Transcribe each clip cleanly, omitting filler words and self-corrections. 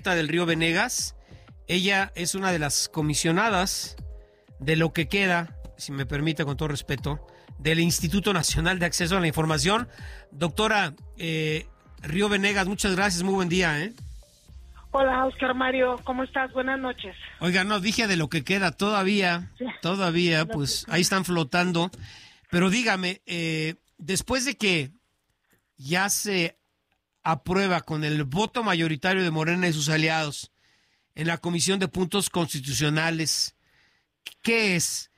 Marta del Río Venegas. Ella es una de las comisionadas de lo que queda, si me permite, con todo respeto, del Instituto Nacional de Acceso a la Información. Doctora Río Venegas, muchas gracias, muy buen día. Hola, Oscar Mario, ¿cómo estás? Buenas noches. Oiga, no, dije de lo que queda todavía, pues ahí están flotando. Pero dígame, después de que ya se aprueba con el voto mayoritario de Morena y sus aliados en la Comisión de Puntos Constitucionales, ¿qué es?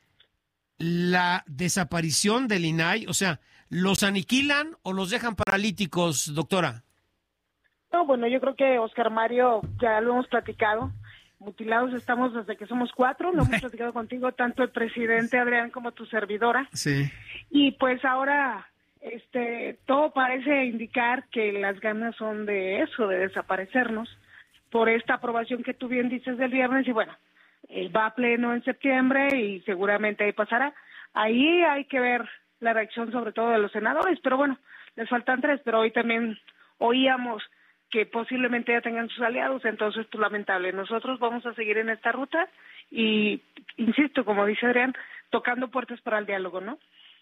¿La desaparición del INAI? O sea, ¿los aniquilan o los dejan paralíticos, doctora? No, bueno, yo creo que Oscar Mario, ya lo hemos platicado, mutilados estamos desde que somos 4, lo hemos platicado contigo, tanto el presidente Adrián como tu servidora. Sí. Y pues ahora, todo parece indicar que las ganas son de eso, de desaparecernos, por esta aprobación que tú bien dices del viernes, y bueno, va a pleno en septiembre y seguramente ahí pasará. Ahí hay que ver la reacción sobre todo de los senadores, pero bueno, les faltan 3, pero hoy también oíamos que posiblemente ya tengan sus aliados, entonces pues lamentable. Nosotros vamos a seguir en esta ruta y, insisto, como dice Adrián, tocando puertas para el diálogo, ¿no?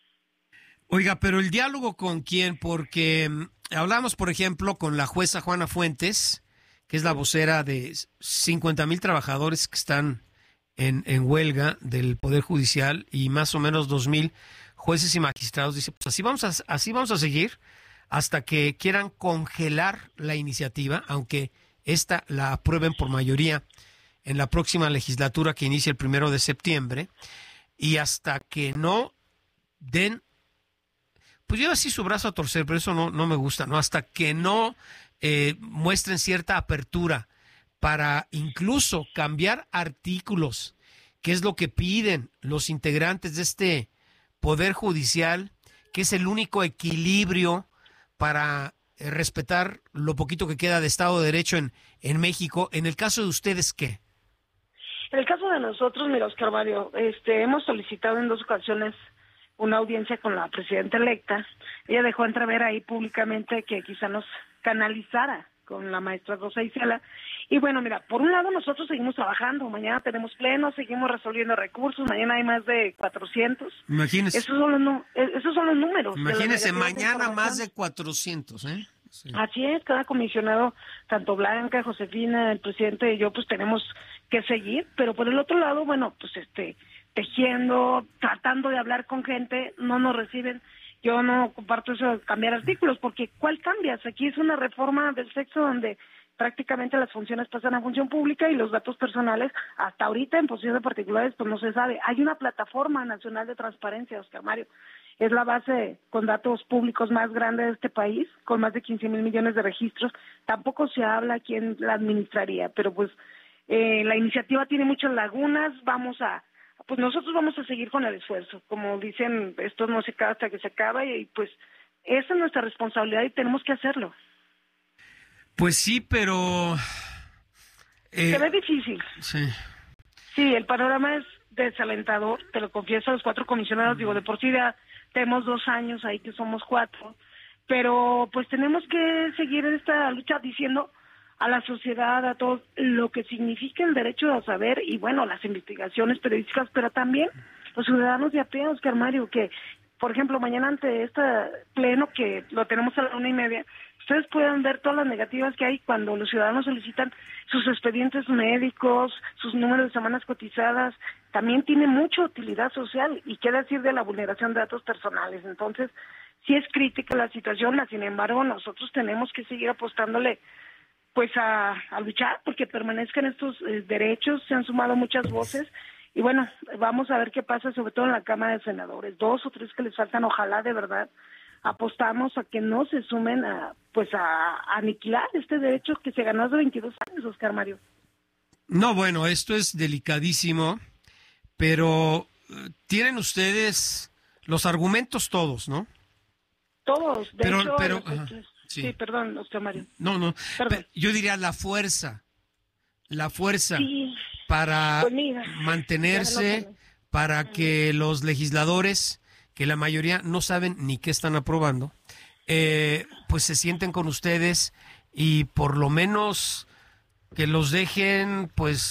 Oiga, pero ¿el diálogo con quién? Porque hablamos, por ejemplo, con la jueza Juana Fuentes, que es la vocera de 50,000 trabajadores que están en huelga del Poder Judicial y más o menos 2,000 jueces y magistrados. Dice, pues así vamos a seguir hasta que quieran congelar la iniciativa, aunque esta la aprueben por mayoría en la próxima legislatura que inicia el 1 de septiembre, y hasta que no den, pues yo así su brazo a torcer, pero eso no me gusta, ¿no? Hasta que no muestren cierta apertura para incluso cambiar artículos, que es lo que piden los integrantes de este Poder Judicial, que es el único equilibrio para respetar lo poquito que queda de Estado de Derecho en México. En el caso de ustedes, ¿qué? En el caso de nosotros, mira, Oscar Mario, hemos solicitado en 2 ocasiones una audiencia con la presidenta electa. Ella dejó entrever ahí públicamente que quizá nos canalizara con la maestra Rosa Isela. Y bueno, mira, por un lado nosotros seguimos trabajando, mañana tenemos pleno, seguimos resolviendo recursos, mañana hay más de 400. Imagínese. Esos son los números. Imagínese, mañana más de 400, ¿eh? Sí. Así es, cada comisionado, tanto Blanca, Josefina, el presidente y yo, pues tenemos que seguir, pero por el otro lado, bueno, pues tejiendo, tratando de hablar con gente, no nos reciben. Yo no comparto eso de cambiar artículos, porque ¿cuál cambias? Aquí es una reforma del sexo donde prácticamente las funciones pasan a función pública y los datos personales, hasta ahorita en posesión de particulares, pues no se sabe. Hay una plataforma nacional de transparencia, Oscar Mario, es la base con datos públicos más grande de este país, con más de 15,000 millones de registros. Tampoco se habla quién la administraría, pero pues la iniciativa tiene muchas lagunas. Pues nosotros vamos a seguir con el esfuerzo. Como dicen, esto no se acaba hasta que se acaba y pues esa es nuestra responsabilidad y tenemos que hacerlo. Pues sí, pero se ve difícil. Sí. Sí, el panorama es desalentador, te lo confieso, los 4 comisionados, digo, de por sí ya tenemos 2 años ahí que somos 4, pero pues tenemos que seguir en esta lucha diciendo a la sociedad, a todos, lo que significa el derecho a saber y bueno, las investigaciones periodísticas, pero también los ciudadanos de a pie, Oscar Mario, que por ejemplo, mañana ante este pleno que lo tenemos a la 1:30, ustedes pueden ver todas las negativas que hay cuando los ciudadanos solicitan sus expedientes médicos, sus números de semanas cotizadas. También tiene mucha utilidad social y qué decir de la vulneración de datos personales. Entonces, sí es crítica la situación, sin embargo, nosotros tenemos que seguir apostándole pues a luchar porque permanezcan estos derechos. Se han sumado muchas voces. Y bueno, vamos a ver qué pasa, sobre todo en la Cámara de Senadores. 2 o 3 que les faltan, ojalá de verdad apostamos a que no se sumen a aniquilar este derecho que se ganó hace 22 años, Oscar Mario. No, bueno, esto es delicadísimo, pero tienen ustedes los argumentos todos, ¿no? Todos, de hecho. Pero sí, perdón, Oscar Mario. No, yo diría la fuerza sí, para pues mira, mantenerse, para que los legisladores, que la mayoría no saben ni qué están aprobando, pues se sienten con ustedes y por lo menos que los dejen, pues,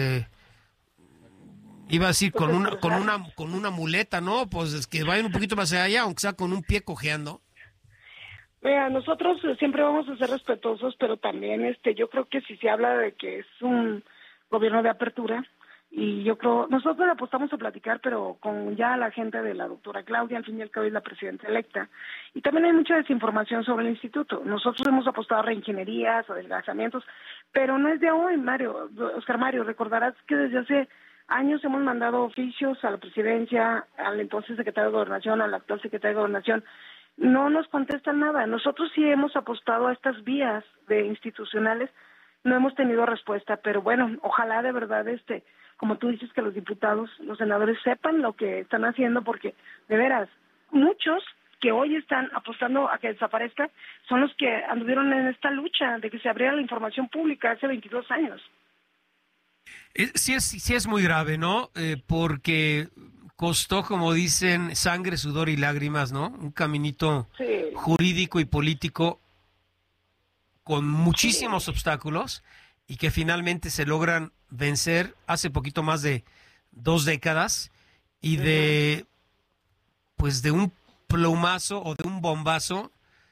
iba a decir con una muleta, ¿no? Pues es que vayan un poquito más allá, aunque sea con un pie cojeando. Mira, nosotros siempre vamos a ser respetuosos, pero también yo creo que si se habla de que es un gobierno de apertura, y yo creo, nosotros le apostamos a platicar, pero con ya la gente de la doctora Claudia, al fin y al cabo es la presidenta electa, y también hay mucha desinformación sobre el instituto. Nosotros hemos apostado a reingenierías, a adelgazamientos, pero no es de hoy, Oscar Mario, recordarás que desde hace años hemos mandado oficios a la presidencia, al entonces secretario de Gobernación, al actual secretario de Gobernación. No nos contestan nada. Nosotros sí hemos apostado a estas vías de institucionales, no hemos tenido respuesta, pero bueno, ojalá de verdad, como tú dices, que los diputados, los senadores sepan lo que están haciendo, porque de veras, muchos que hoy están apostando a que desaparezca son los que anduvieron en esta lucha de que se abriera la información pública hace 22 años. Sí es muy grave, ¿no? Porque costó, como dicen, sangre, sudor y lágrimas, ¿no? Un caminito jurídico y político con muchísimos obstáculos y que finalmente se logran vencer hace poquito más de 2 décadas y pues de un plumazo o de un bombazo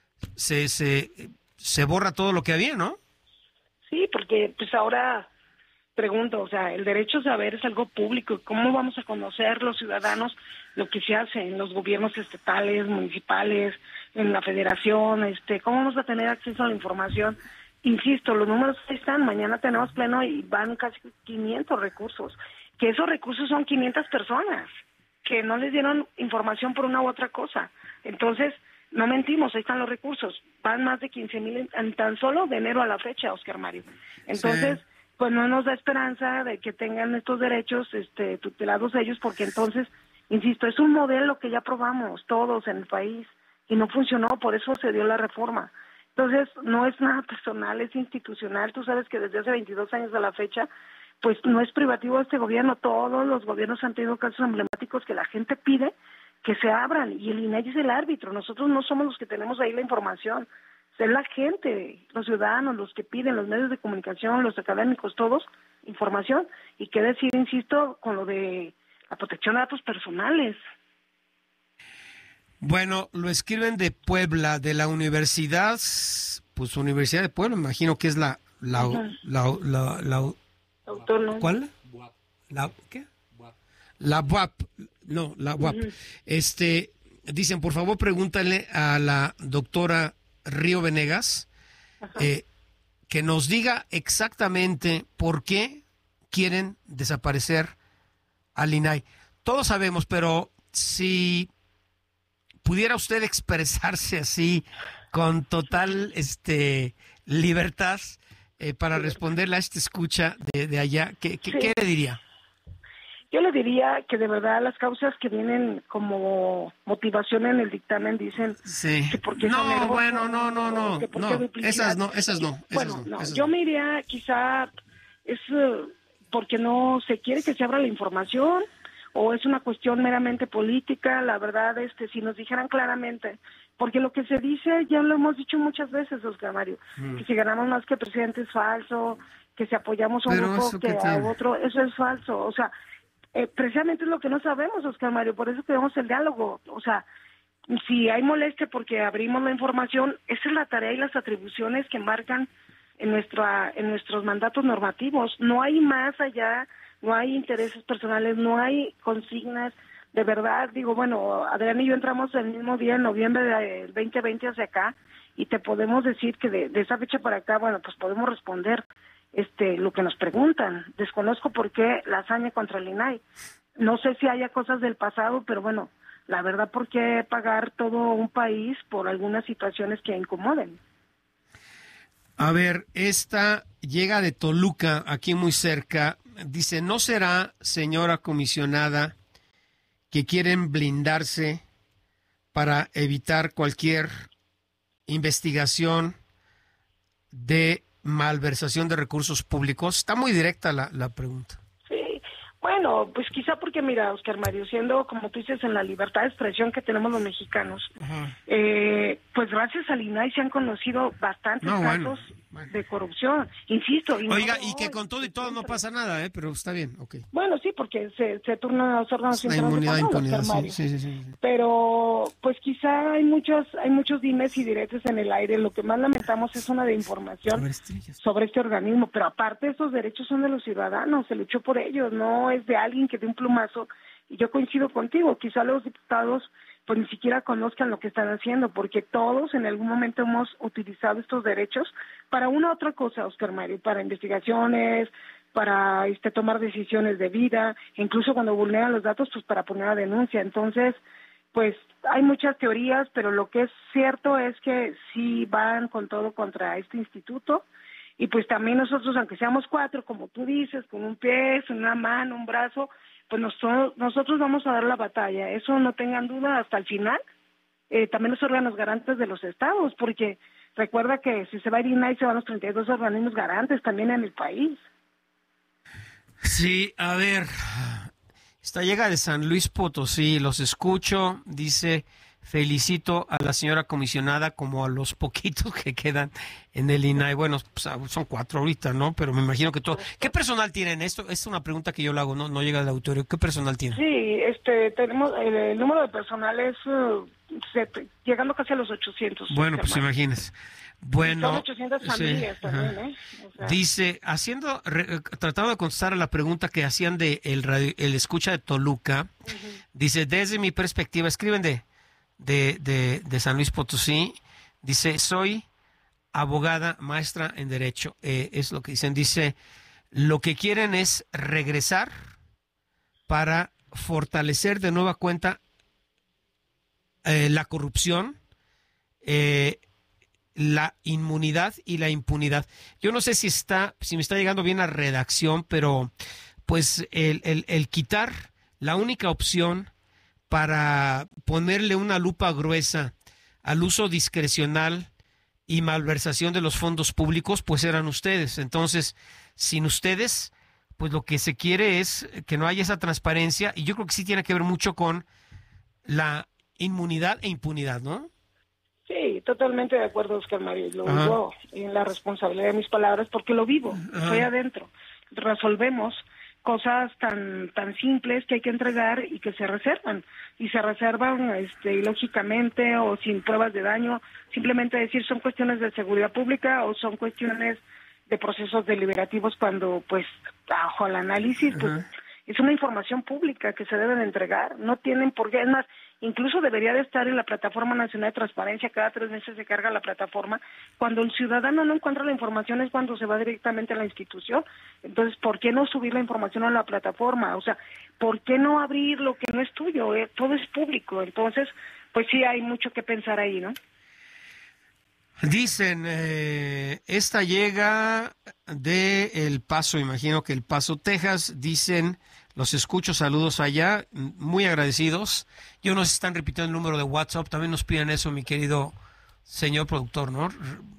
se borra todo lo que había, ¿no? Sí, porque pues ahora pregunto, o sea, el derecho a saber es algo público. ¿Cómo vamos a conocer los ciudadanos lo que se hace en los gobiernos estatales, municipales, en la federación? ¿Cómo vamos a tener acceso a la información? Insisto, los números están, mañana tenemos pleno y van casi 500 recursos, que esos recursos son 500 personas que no les dieron información por una u otra cosa. Entonces, no mentimos, ahí están los recursos, van más de 15,000 en tan solo de enero a la fecha, Oscar Mario. Entonces, sí, pues no nos da esperanza de que tengan estos derechos tutelados ellos, porque entonces, insisto, es un modelo que ya probamos todos en el país y no funcionó, por eso se dio la reforma. Entonces, no es nada personal, es institucional. Tú sabes que desde hace 22 años a la fecha, pues no es privativo este gobierno. Todos los gobiernos han tenido casos emblemáticos que la gente pide que se abran, y el INEGI es el árbitro. Nosotros no somos los que tenemos ahí la información. Es la gente, los ciudadanos, los que piden, los medios de comunicación, los académicos, todos, información. Y qué decir, insisto, con lo de la protección de datos personales. Bueno, lo escriben de Puebla, de la universidad, pues Universidad de Puebla, me imagino que es la autónoma. ¿Cuál? ¿Qué? La UAP, no, la UAP. Dicen, por favor, pregúntale a la doctora Río Venegas que nos diga exactamente por qué quieren desaparecer al INAI. Todos sabemos, pero si pudiera usted expresarse así con total libertad para responderle a esta escucha de allá, ¿qué le diría? Yo le diría que de verdad las causas que vienen como motivación en el dictamen dicen que porque no, esas no. Yo me iría quizá es porque no se quiere que se abra la información, o es una cuestión meramente política. La verdad, si nos dijeran claramente, porque lo que se dice, ya lo hemos dicho muchas veces, Oscar Mario, que si ganamos más que el presidente es falso, que si apoyamos a un grupo que a otro, eso es falso. O sea, precisamente es lo que no sabemos, Oscar Mario, por eso queremos el diálogo. O sea, si hay molestia porque abrimos la información, esa es la tarea y las atribuciones que marcan en nuestros mandatos normativos. No hay más allá. No hay intereses personales, no hay consignas. De verdad, digo, bueno, Adrián y yo entramos el mismo día, en noviembre del 2020 hacia acá, y te podemos decir que de esa fecha para acá, bueno, pues podemos responder lo que nos preguntan. Desconozco por qué la hazaña contra el INAI. No sé si haya cosas del pasado, pero bueno, la verdad, ¿por qué pagar todo un país por algunas situaciones que incomoden? A ver, esta llega de Toluca, aquí muy cerca. Dice, ¿no será, señora comisionada, que quieren blindarse para evitar cualquier investigación de malversación de recursos públicos? Está muy directa la pregunta. Sí, Bueno, pues quizá porque, mira, Oscar Mario, siendo, como tú dices, en la libertad de expresión que tenemos los mexicanos, pues gracias al INAI se han conocido bastantes casos de corrupción, insisto. Oiga, y que con todo y todo no pasa nada, pero está bien, ok. Bueno, sí, porque se turnan los órganos internos inmunidad, de control, impunidad, Oscar Mario. sí. Pero, pues quizá hay muchos dimes y diretes en el aire. Lo que más lamentamos es una de información sobre este organismo, pero aparte esos derechos son de los ciudadanos, se luchó por ellos, no es de alguien que dé un plumazo, y yo coincido contigo, quizá los diputados pues ni siquiera conozcan lo que están haciendo, porque todos en algún momento hemos utilizado estos derechos para una u otra cosa, Oscar Mario, para investigaciones, para tomar decisiones de vida, incluso cuando vulneran los datos, pues para poner a denuncia. Entonces, pues hay muchas teorías, pero lo que es cierto es que sí van con todo contra este instituto, y pues también nosotros, aunque seamos 4, como tú dices, con un pie, una mano, un brazo, pues nosotros vamos a dar la batalla, eso no tengan duda hasta el final. También los órganos garantes de los estados, porque recuerda que si se va a ir INAI se van los 32 organismos garantes también en el país. Sí, a ver, esta llega de San Luis Potosí, los escucho, dice, felicito a la señora comisionada como a los poquitos que quedan en el INAI. Bueno, pues, son 4 ahorita, ¿no? Pero me imagino que todo. ¿Qué personal tienen? Esto es una pregunta que yo le hago, no llega del auditorio. ¿Qué personal tienen? Sí, tenemos el número de personal es llegando casi a los 800. Bueno, pues imagínense. Bueno, son 800 familias también, O sea, dice, tratando de contestar a la pregunta que hacían de el escucha de Toluca, dice, desde mi perspectiva, escriben de San Luis Potosí, dice, soy abogada, maestra en Derecho, es lo que dicen, dice, lo que quieren es regresar para fortalecer de nueva cuenta la corrupción, la inmunidad y la impunidad. Yo no sé si me está llegando bien la redacción, pero pues el quitar la única opción para ponerle una lupa gruesa al uso discrecional y malversación de los fondos públicos, pues eran ustedes. Entonces, sin ustedes, pues lo que se quiere es que no haya esa transparencia, y yo creo que sí tiene que ver mucho con la inmunidad e impunidad, ¿no? Sí, totalmente de acuerdo, Oscar Mario. Lo digo en la responsabilidad de mis palabras porque lo vivo, estoy adentro. Resolvemos cosas tan simples que hay que entregar y que se reservan. Y se reservan ilógicamente o sin pruebas de daño, simplemente decir son cuestiones de seguridad pública o son cuestiones de procesos deliberativos cuando, pues, bajo el análisis, pues, es una información pública que se debe de entregar. No tienen por qué, es más, incluso debería de estar en la Plataforma Nacional de Transparencia, cada 3 meses se carga la plataforma. Cuando el ciudadano no encuentra la información es cuando se va directamente a la institución. Entonces, ¿por qué no subir la información a la plataforma? O sea, ¿por qué no abrir lo que no es tuyo? Todo es público. Entonces, pues sí hay mucho que pensar ahí, ¿no? Dicen, esta llega de El Paso, imagino que El Paso, Texas. Dicen, los escucho, saludos allá, muy agradecidos. Yo no sé si están repitiendo el número de WhatsApp, también nos piden eso, mi querido señor productor, ¿no?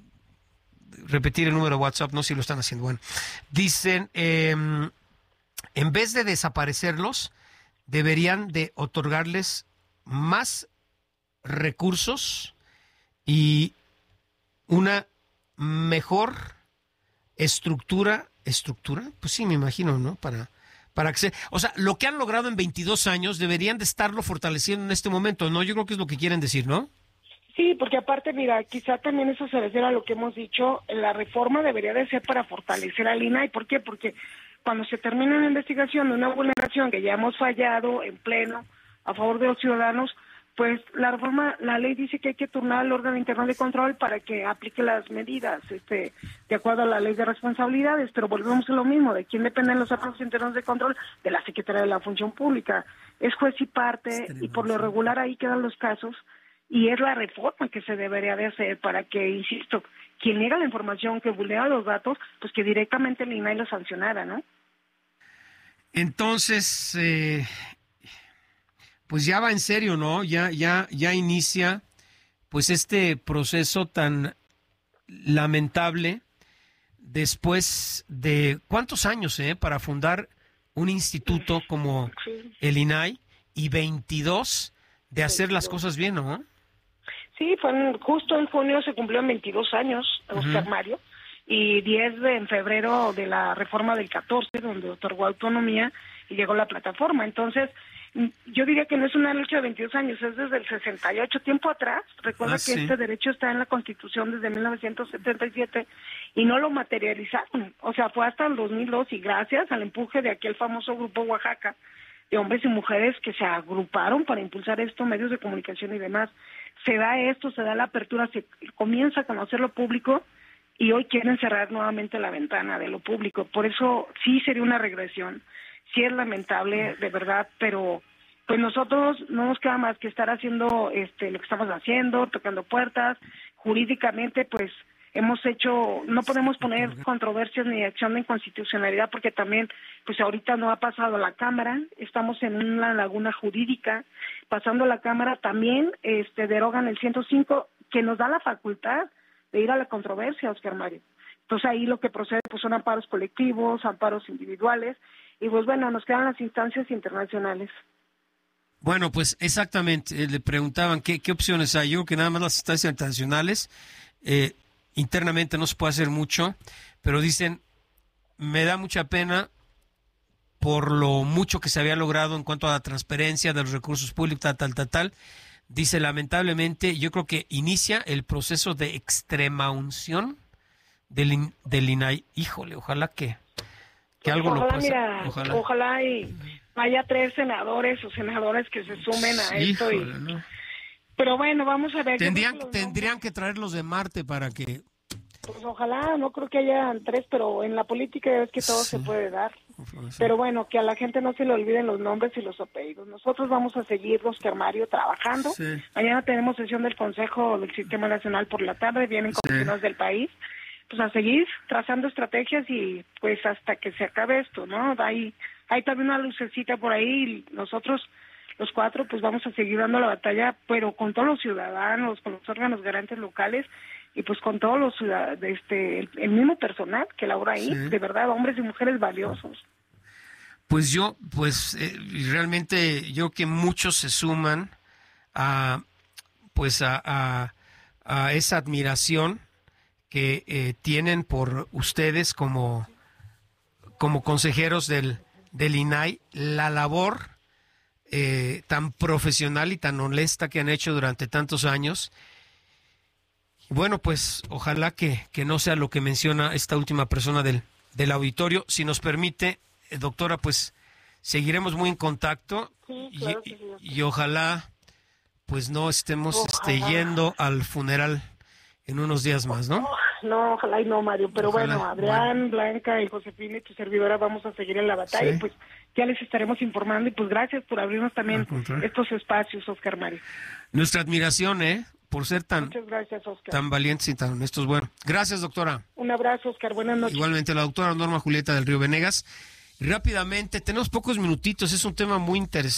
Repetir el número de WhatsApp, no sé si lo están haciendo. Bueno, dicen, en vez de desaparecerlos, deberían de otorgarles más recursos y una mejor estructura, pues sí, me imagino, ¿no? Para que o sea, lo que han logrado en 22 años deberían de estarlo fortaleciendo en este momento, ¿no? Yo creo que es lo que quieren decir, ¿no? Sí, porque aparte, mira, quizá también eso se refiere a lo que hemos dicho, la reforma debería de ser para fortalecer al INAI. ¿Por qué? Porque cuando se termina una investigación de una vulneración que ya hemos fallado en pleno a favor de los ciudadanos, pues la ley dice que hay que turnar al órgano interno de control para que aplique las medidas de acuerdo a la ley de responsabilidades, pero volvemos a lo mismo, ¿de quién dependen los órganos internos de control? De la Secretaría de la Función Pública, es juez y parte, y por lo regular ahí quedan los casos, y es la reforma que se debería de hacer para que, insisto, quien niega la información, que vulnera los datos, pues que directamente el INAI lo sancionara, ¿no? Entonces, pues ya va en serio, ¿no? Ya inicia pues este proceso tan lamentable después de ¿cuántos años, para fundar un instituto como Sí. el INAI y 22 de hacer las 22. cosas bien, ¿no? Sí, justo en junio se cumplieron 22 años, Oscar Mario, y 10 en febrero de la reforma del 14, donde otorgó autonomía y llegó la plataforma. Entonces, yo diría que no es una lucha de 22 años, es desde el 68, tiempo atrás. Recuerda que sí. este derecho está en la Constitución desde 1977 y no lo materializaron. O sea, fue hasta el 2002 y gracias al empuje de aquel famoso grupo Oaxaca, de hombres y mujeres que se agruparon para impulsar esto, medios de comunicación y demás. Se da esto, se da la apertura, se comienza a conocer lo público y hoy quieren cerrar nuevamente la ventana de lo público. Por eso sí sería una regresión, sí es lamentable, de verdad, pero pues nosotros no nos queda más que estar haciendo lo que estamos haciendo, tocando puertas. Jurídicamente, pues hemos hecho, no podemos poner controversias ni acción de inconstitucionalidad porque también, pues ahorita no ha pasado la Cámara, estamos en una laguna jurídica, pasando la Cámara también derogan el 105 que nos da la facultad de ir a la controversia, Oscar Mario. Entonces ahí lo que procede pues son amparos colectivos, amparos individuales y pues bueno, nos quedan las instancias internacionales. Bueno, pues exactamente, le preguntaban qué opciones hay. Yo creo que nada más las instancias internacionales, internamente no se puede hacer mucho, pero dicen, me da mucha pena por lo mucho que se había logrado en cuanto a la transparencia de los recursos públicos, tal. Dice, lamentablemente, yo creo que inicia el proceso de extremaunción del INAI. Híjole, ojalá que algo lo pase. Mira, ojalá y haya 3 senadores o senadoras que se sumen a esto. Híjole, ¿no? Pero bueno, vamos a ver. Tendrían que traerlos de Marte para que... Pues ojalá, no creo que hayan 3, pero en la política es que todo se puede dar. Pero bueno, que a la gente no se le olviden los nombres y los apellidos. Nosotros vamos a seguir, Oscar Mario, trabajando. Sí. Mañana tenemos sesión del Consejo del Sistema Nacional por la tarde, vienen comisionados del país. Pues a seguir trazando estrategias y pues hasta que se acabe esto, ¿no? Hay también una lucecita por ahí y nosotros, los 4, pues vamos a seguir dando la batalla, pero con todos los ciudadanos, con los órganos garantes locales y pues con todos los el mismo personal que labora ahí, de verdad, hombres y mujeres valiosos. Pues realmente yo que muchos se suman a esa admiración que tienen por ustedes como consejeros del INAI, la labor tan profesional y tan honesta que han hecho durante tantos años. Bueno, pues ojalá que no sea lo que menciona esta última persona del auditorio. Si nos permite, doctora, pues seguiremos muy en contacto. Sí, claro que sí, y ojalá pues no estemos yendo al funeral en unos días más, ¿no? No, ojalá y no, Mario. Pero Ojalá, bueno, Adrián, Blanca y Josefina y tu servidora vamos a seguir en la batalla. Sí. Y pues ya les estaremos informando. Y pues gracias por abrirnos también estos espacios, Oscar Mario. Nuestra admiración, por ser Muchas gracias, Oscar. tan valientes y tan honestos. Bueno, gracias, doctora. Un abrazo, Oscar. Buenas noches. Igualmente, la doctora Norma Julieta del Río Venegas. Y rápidamente, tenemos pocos minutitos, es un tema muy interesante.